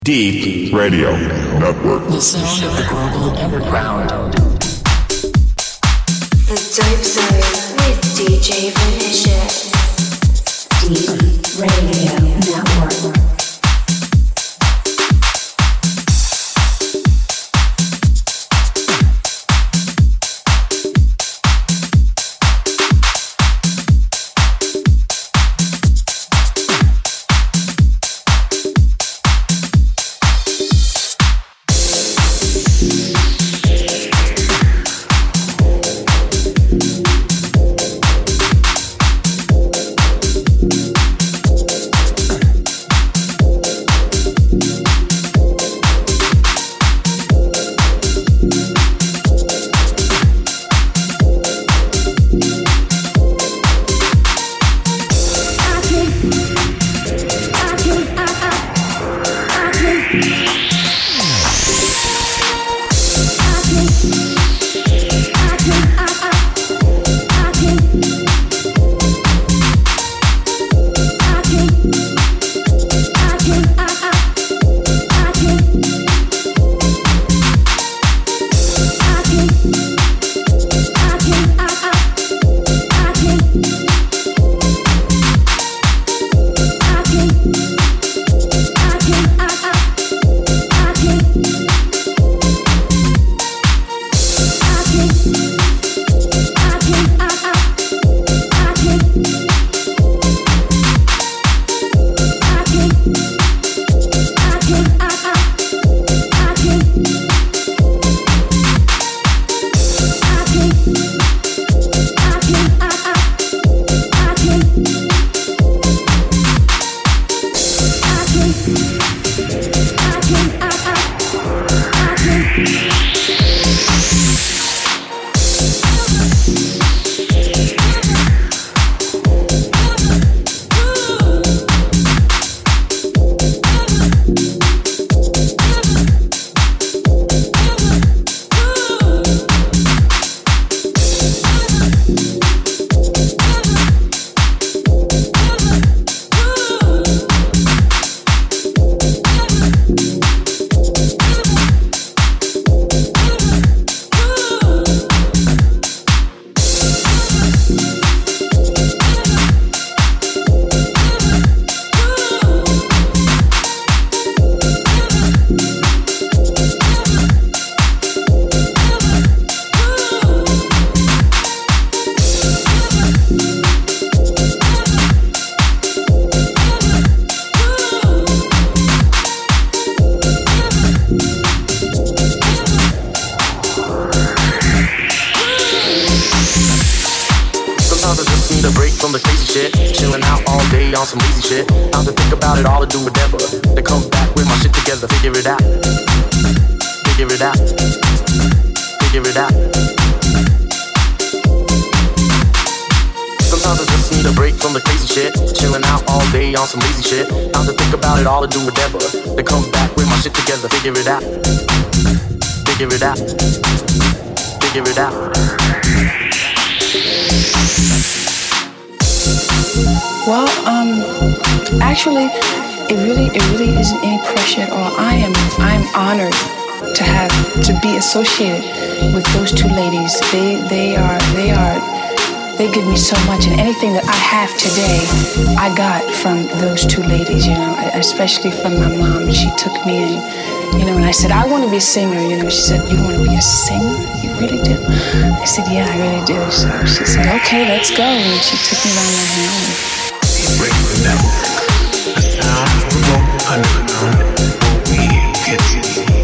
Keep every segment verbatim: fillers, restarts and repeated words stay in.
Deep Radio Network. The sound of the global underground. The Dope Zone with D J Vinicious. Deep Radio Network. Well, um, actually, it really, it really isn't any pressure at all. I am, I'm honored to have to be associated with those two ladies. They, they are, they are, they give me so much, and anything that I have today, I got from those two ladies. You know, especially from my mom. She took me in, you know, and I said, I want to be a singer. You know, she said, you want to be a singer? You really do? I said, yeah, I really do. So she said, okay, let's go. And she took me by my hand. Break the network, the sound of remote underground, where we get to you.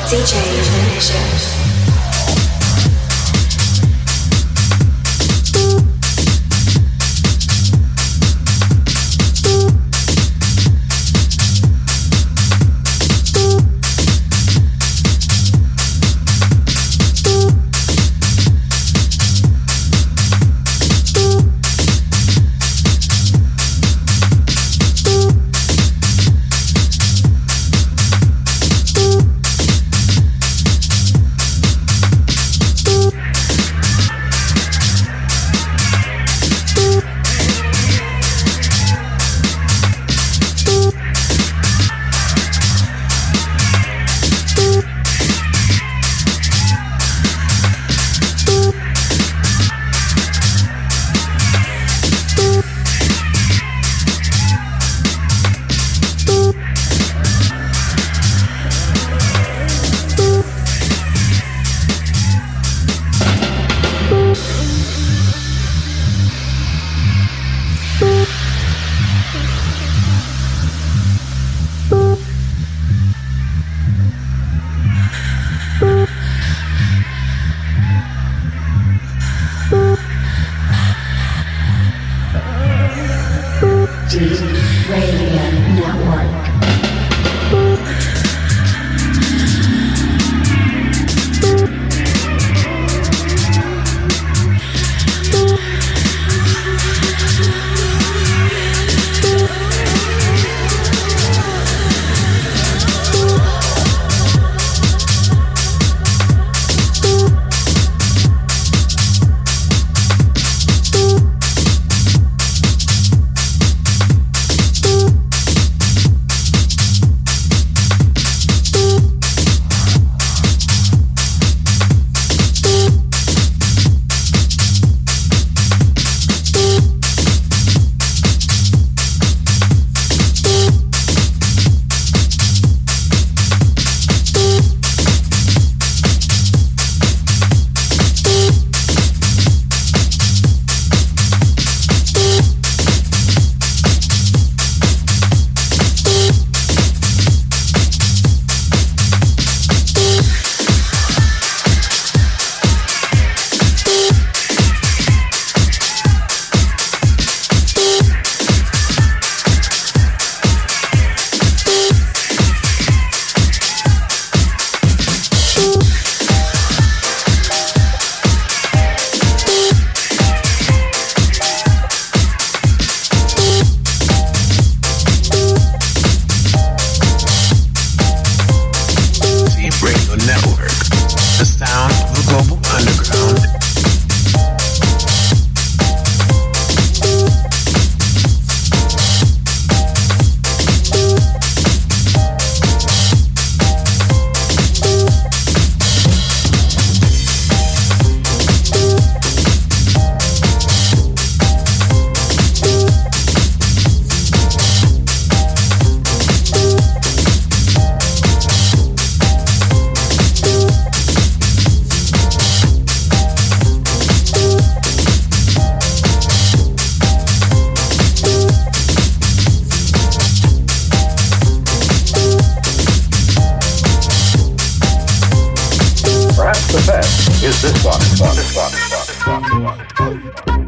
D J Vinicius. is this one, this one, this one, this one, this one, this one, this one.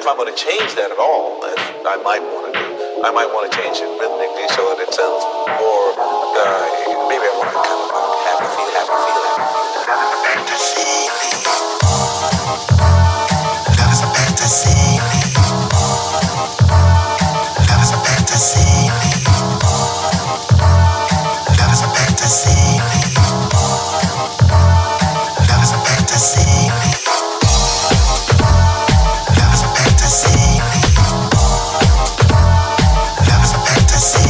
if I'm going to change that at all, as I might want to do, I might want to change it rhythmically so that it sounds more, uh, maybe I want to kind of like happy feel, happy feel, happy feel. Love is a fantasy. Love is a fantasy. Love is a fantasy. Love is a fantasy. Love is a fantasy. Love is a fantasy. Love is a fantasy.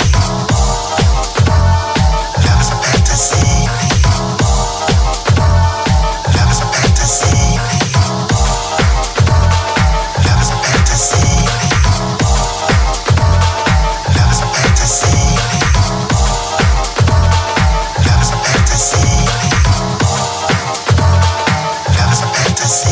Love is a fantasy. Love is a fantasy. Love is a fantasy. Love is a fantasy. Love is a fantasy.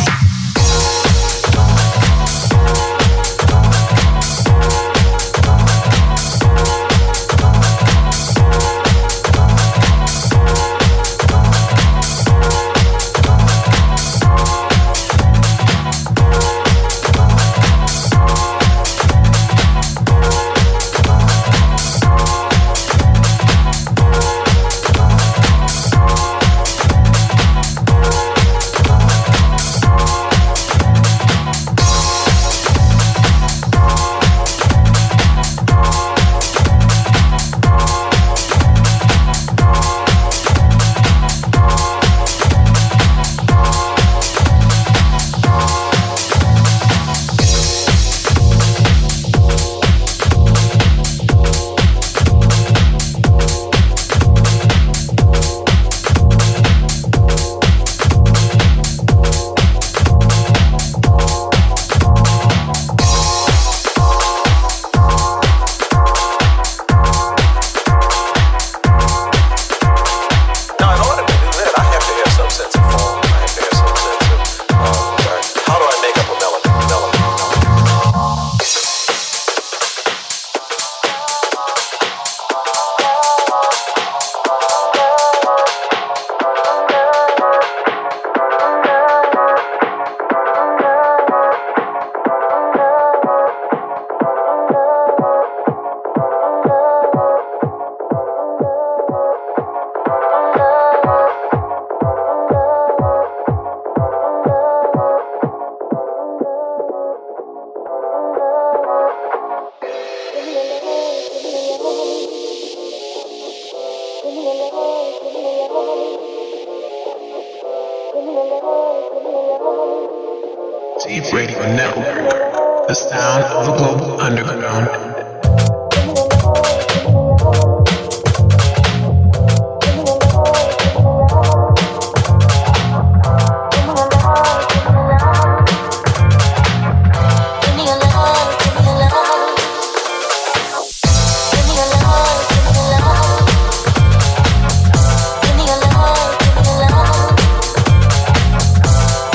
Deep Radio Network, the sound of the global underground.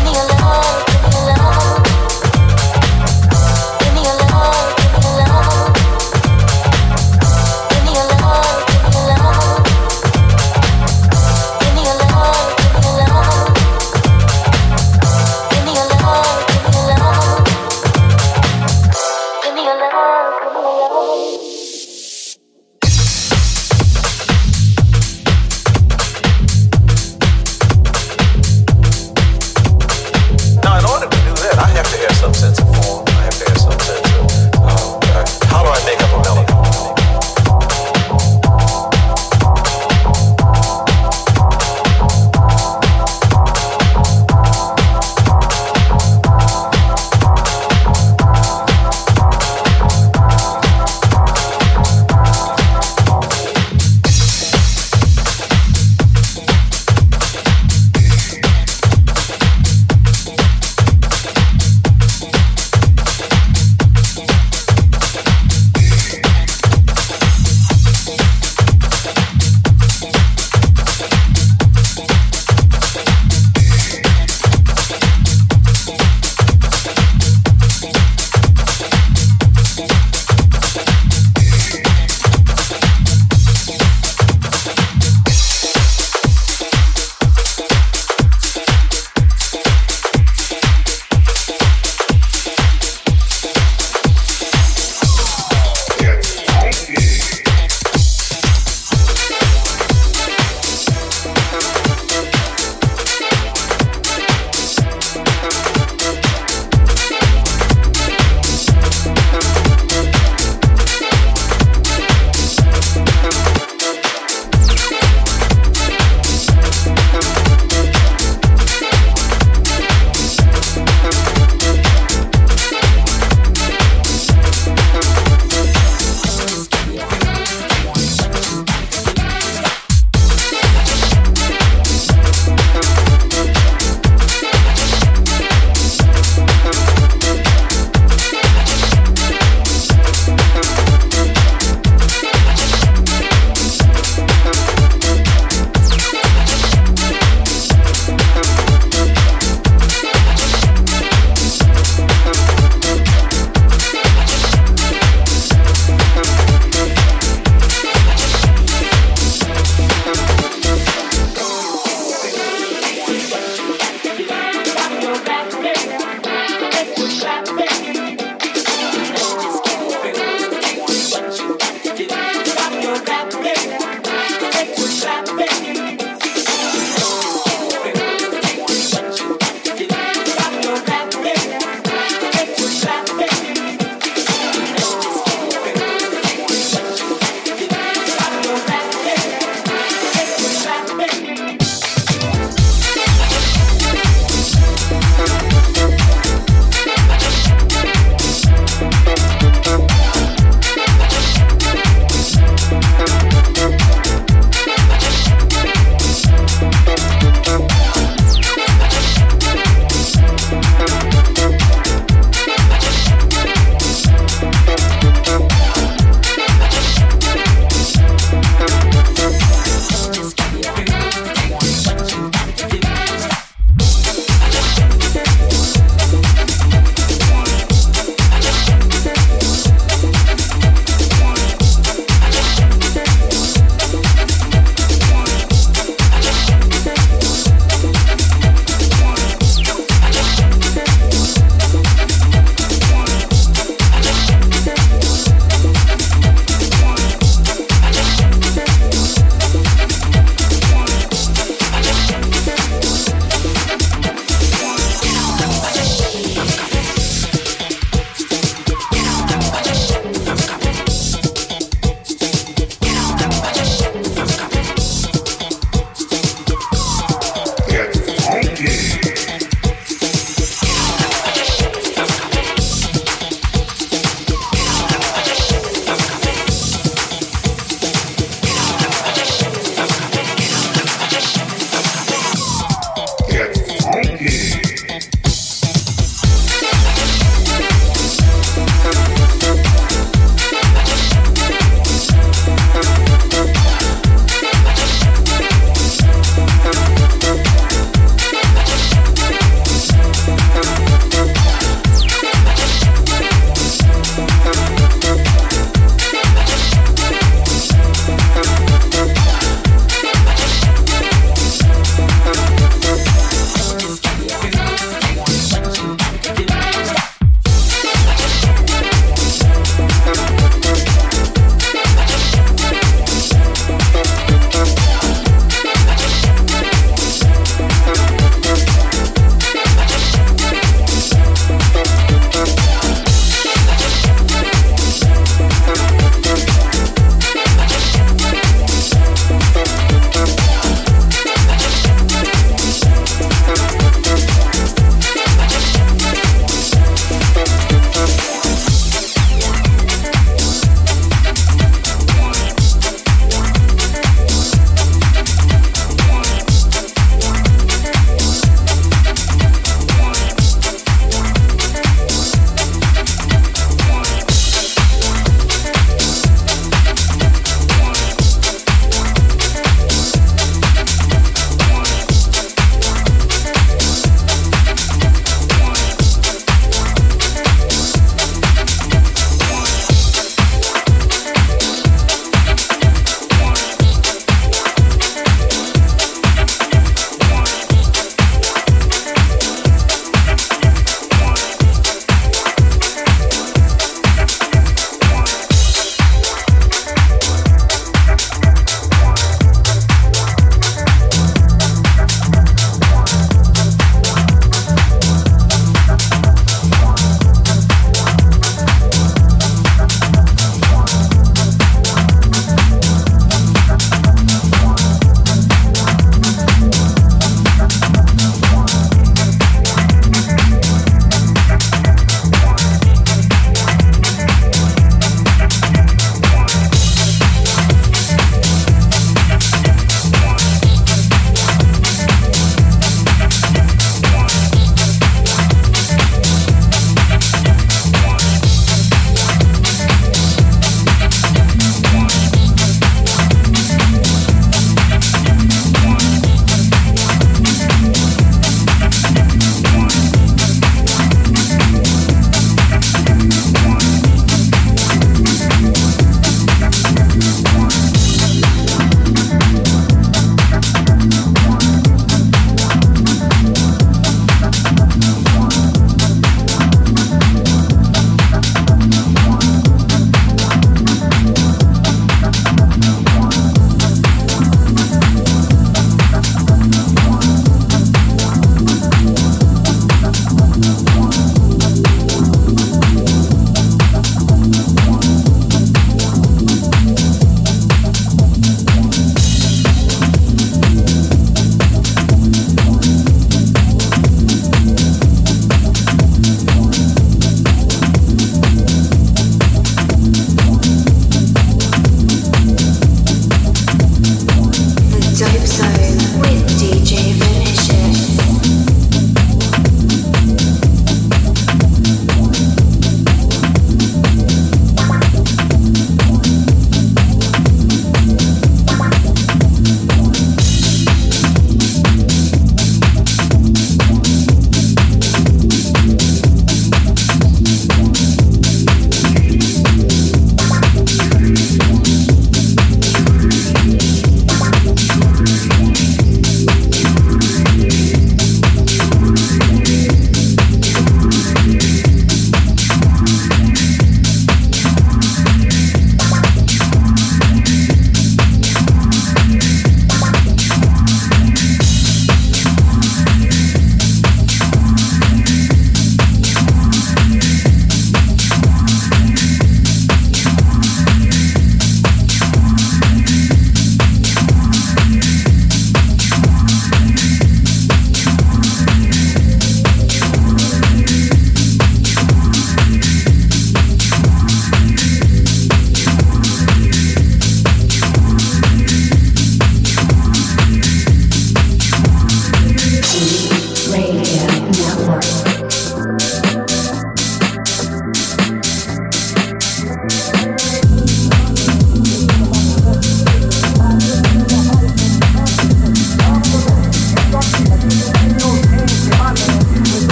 Love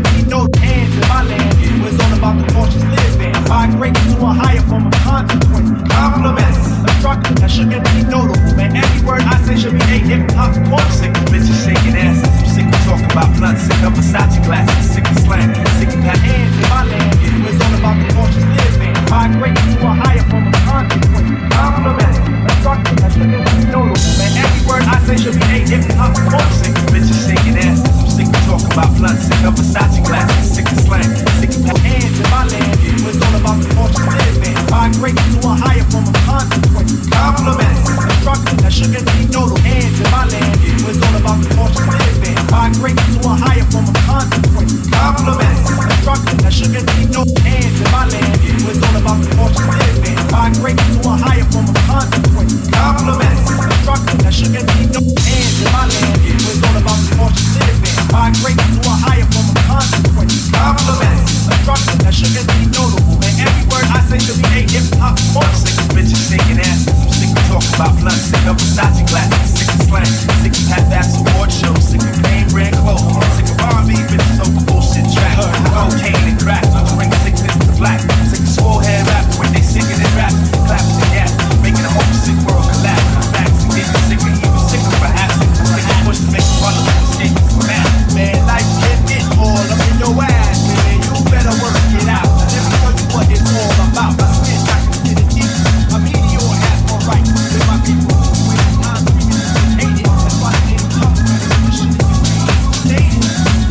be no hands in my land. It's all about the cautious living. Migrating to a higher form of consequence. Compliments, a struggle that shouldn't be notable. Man, every word I say should be a hip hop point. Sick of bitches shaking asses. I'm sick of talking about blunts. Sick of Versace glasses. Sick of slang. Sick of got hands in my land. It's all about the cautious living. Migrating to a higher form of consequence. Compliments, a struggle that shouldn't be notable. Man, every word I say should be a hip hop point. Sick of bitches shaking asses. I'm sick of talking about blunts. Sick of Versace glasses. Sick of slang. Sick of got hands in my land. It's all about the cautious living. Migrating to a higher form of consequence. Compliments, a struggle that shouldn't be notable. Hands in my land. It's all about the cautious living. Migrating to a higher form of consequence. Compliments, a struggle that shouldn't be notable. Hands in my land. It's all about the cautious living. Migrating to a higher form of consequence. Compliments, a struggle that shouldn't be notable. Hands in my land. It's all about the cautious living. Migrating to a higher form of consequence. Compliments, a struggle that shouldn't be notable. And every word I say should be a hip hop point. Sick of bitches shaking asses. I'm sick of talking about blunts. Sick of Versace glasses. Sick of slang. Sick of half-ass award shows. Sick of name brand clothes. Sick of R and B bitches over bullshit tracks. Cocaine and crack. Bring sickness to black. Sick of swole head rap when they singing and rap. Clapping and gas. Making a whole sick world collapse. Facts and getting sicker, even sicker perhaps. Sick of push to make fun of the escape from man. Man, life can get all up in your ass. Man, you better work it out. Now let me tell you what it's all about. My skin, I can get it deep. A meteor has more right than my people. When I'm screaming, hate it. That's why they ain't tough. This shit is dated.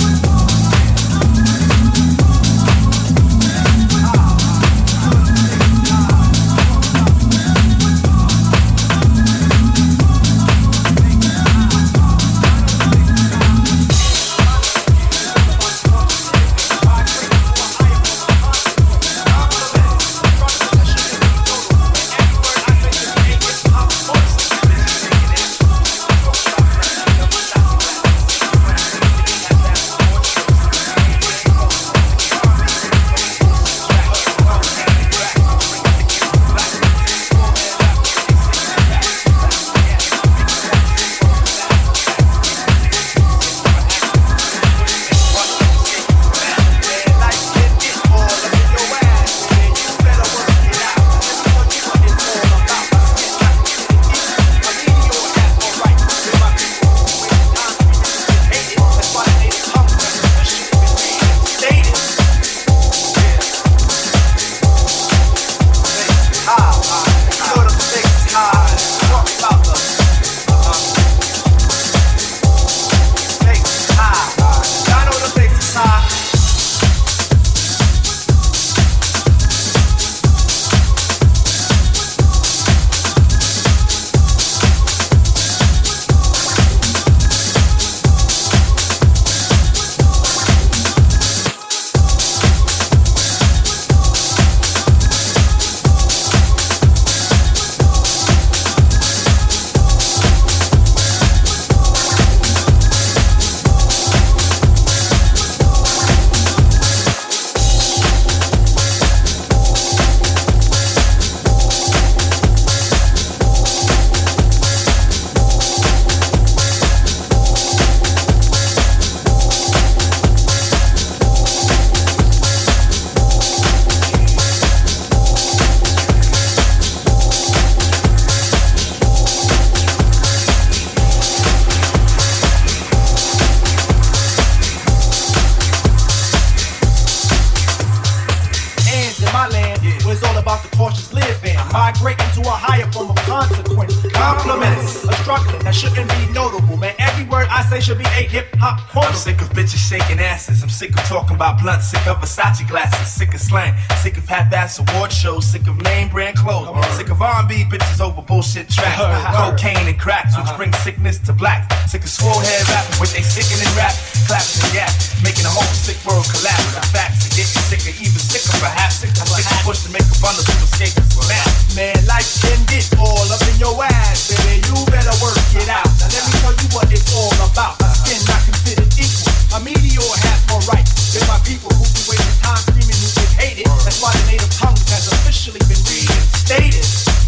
Sick of talking about blunts, sick of Versace glasses, sick of slang, sick of half-ass award shows, sick of name brand clothes, sick of R and B bitches over bullshit tracks, cocaine and cracks, which bring sickness to black, sick of swole head rapping with they sickin' and rap, clapping and yak, making a whole sick world collapse. The facts are getting sicker, even sicker perhaps. I'm sick of push to make a fun of people escaping from that. Man, life can get all up in your ass, baby. You better work it out. Now let me tell you what it's all about. A skin not considered equal. A meteor has more rights than my people who be wasting time screaming who is hated. That's why the native tongue has officially been reinstated.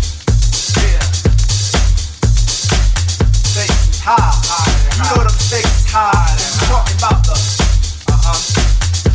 Yeah. Stakes is high. You know them stakes is high. I'm talking about the uh-huh.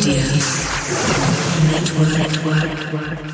Radio Network. Network.